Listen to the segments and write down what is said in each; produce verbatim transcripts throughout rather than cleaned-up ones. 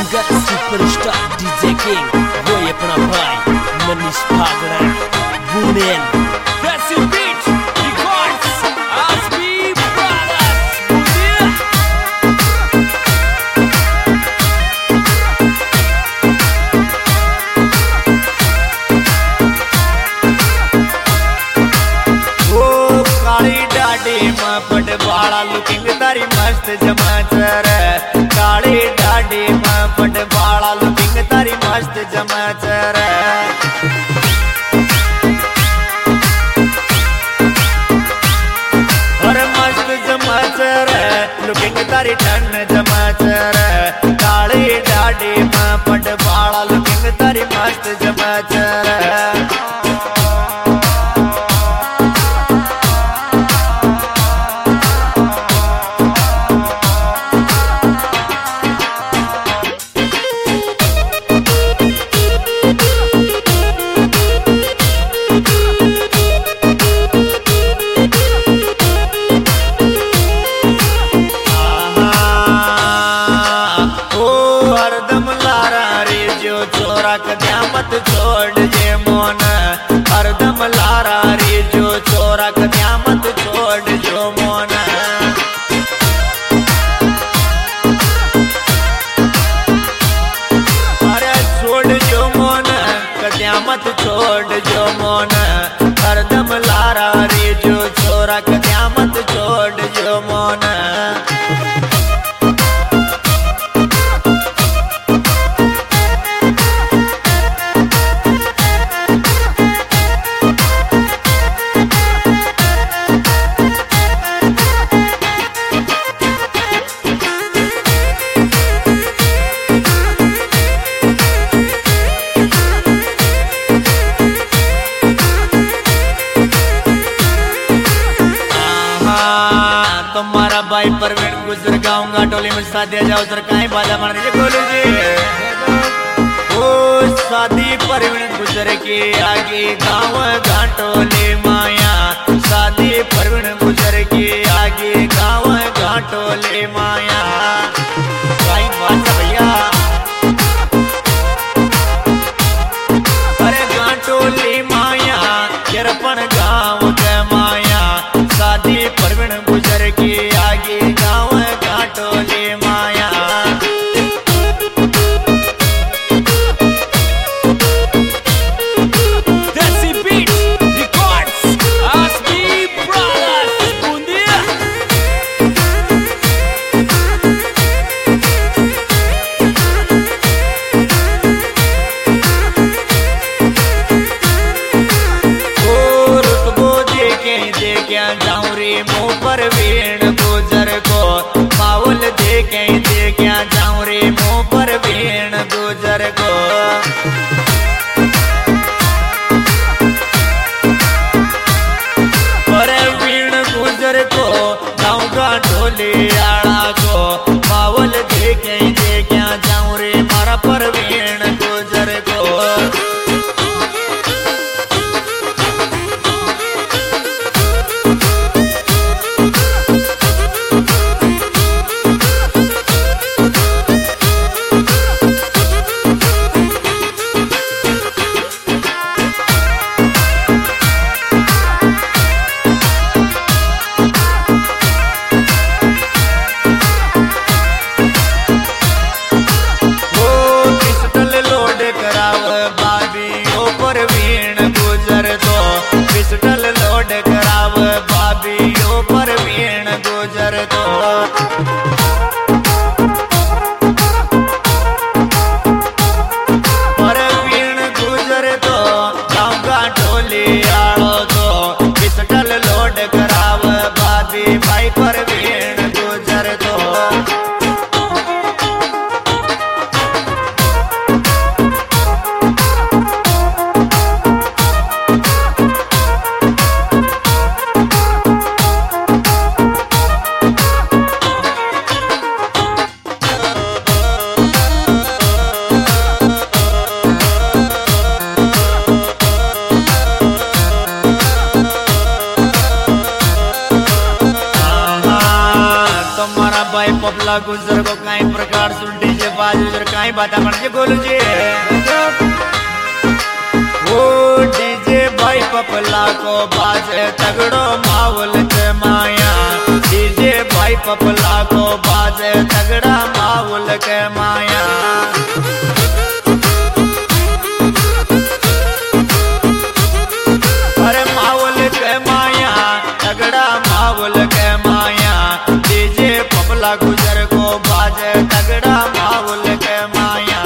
Singer superstar DJ king वो अपना भाई मनीष भागड़ा बुनेल देसी बीट रिकॉर्ड्स आसमी ब्रदर्स बुनिया ओ काली डाडी में पट बाड़ा लुकिंग तारी मस्त जमाचर काली डाडी में पट बाड़ा लुकिंग तारी मस्त जमाचर और मस्त जमाचर लुकिंग तारी टन जमाचर काली डाडी में पट बाड़ा लुकिंग तारी मस्त जमाचर मत छोड़ जे मोन हरदम लारा रे जो चोरा कन्या मत छोड़ जो मोन अरे छोड़ जो मोन कन्या मत छोड़ जो मोन हरदम लारा रे जो चोरा कन्या मत छोड़ जो मोन तुम्हारा भाई परवीन गुजर गाऊंगा टोली में शादी जाओ सर काई बाजा मारने से बोलो जी ओ शादी परवीन गुजर के आगे गाँव घाटोले माया शादी परवीन गुजर के आगे गाँव घाटोले माया काई बात भैया अरे घाटोले माया यरपन गाँव के माया शादी परवीन गुजर के आगे गाँव घाटोले माया देसी बीट रिकॉर्ड्स आसमी ब्रदर्स बुनिया ओ रुतबो देखे देखे जाऊं रे मुँह पर वीण गुजर को मावल देखे देखे जाऊं रे मुँह पर वीण गुजर को पर वीण गुजर को गाँव का ढोले आड़ा को मावल देखे देखे जाऊं रे मारा पर वीण गुजर को पिस्टल लोड कराव बाबियों पर वीण गुजर दो पर वीण गुजर दो गाँव का ढोले आड़ो दो पिस्टल लोड कराव बाबी भाई पर वीण गुजर दो भाई पपला गुजर को कई प्रकार सुन डीजे बाज काई बात बन जे गोलू जी। ओ डीजे भाई पपला को बाजे तगड़ो मावल के माया, डीजे भाई पपला को बाजे तगड़ा मावल के माया। अरे मावल के माया तगड़ा मावल के माया, डीजे पपला गुजर को बाजे तगड़ा मावल के माया।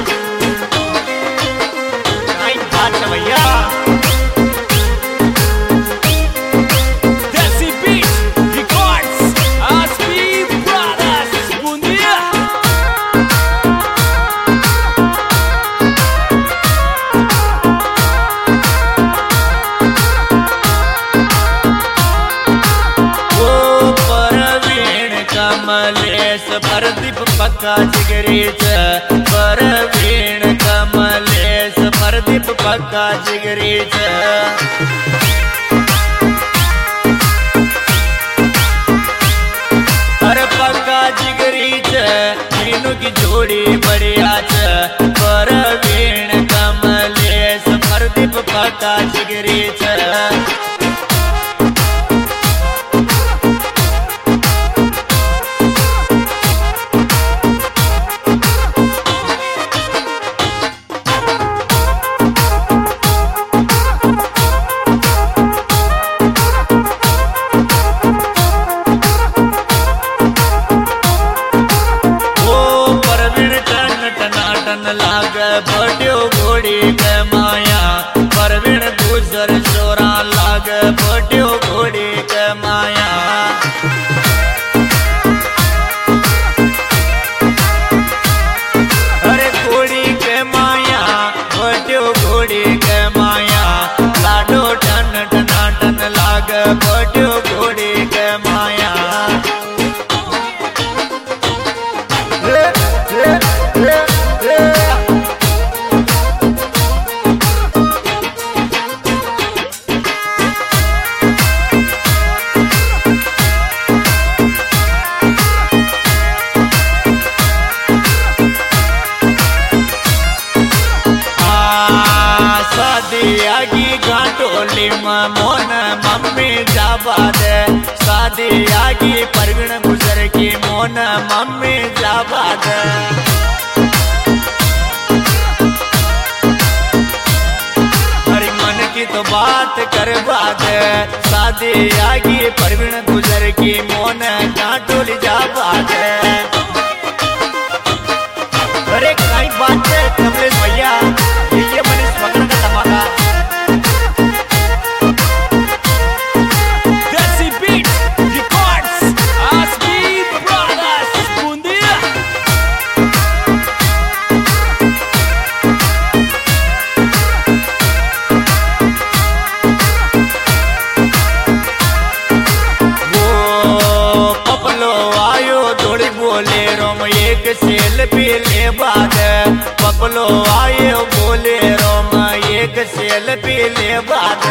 आई बात है भैया। कमलेश परदीप पक्का जिगरीच, परवीण कमलेश परदीप पक्का जिगरीच। अरे पक्का जिगरीच तीनों की जोड़ी बढ़िया च, परवीण कमलेश परदीप पक्का जिगरीच। लाग बड्यो घोड़ी के माया, परवीण गुजर शोरा लाग बड्यो घोड़ी के माया। अरे घोड़ी के माया बड्यो घोड़ी के माया, लाडो टन टना टन लाग बड्यो घोड़ी के माया। रे, रे, रे, रे। आगी घाटोली मोन मम्मी जाबा दे, शादी आगी परवीण गुजर की मोन मम्मी जाबा दे। हरी मन की तो बात करवा दे, शादी आगी परवीण गुजर की मोन घाटोली जाबा दे। अरे कई बात है कमलेश भैया, ये मनीष मगन का धमाका। सेल्फी ले बाद पपलो आए बोले रोम एक सेल्फी ले बाद।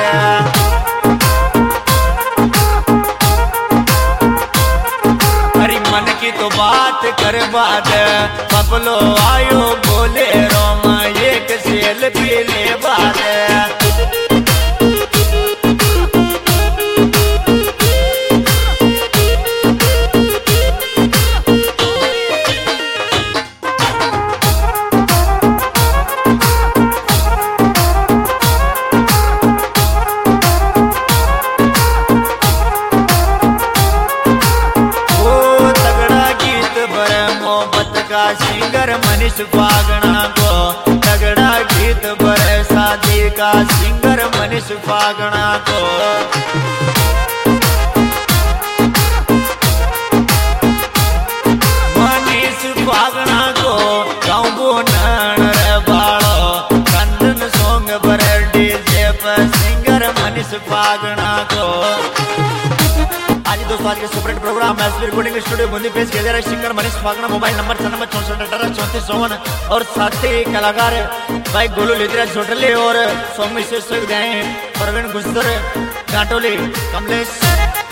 हरी मन की तो बात कर बाद पपलो आयो बोले रोम एक सेल्फी ले बाद। सिंगर मनीष फागणा को तगड़ा गीत बर शादी का, सिंगर मनीष फागणा को। मनीष फागणा को गाँव नण बाड़ो कंदन सॉन्ग बर डीजे पर सिंगर मनीष फागणा को। आज दोस्तों आज के super hit program SP recording studio Bundi पेश किया जा रहा है singer Manish Phagna. Mobile number छन्नबे चौसठ अठारह चौंतीस चौवन और साथ ही कलाकार भाई गोलू लिद्रा छोटले और सौम्य से परवीण गुजर घाटोली कमलेश।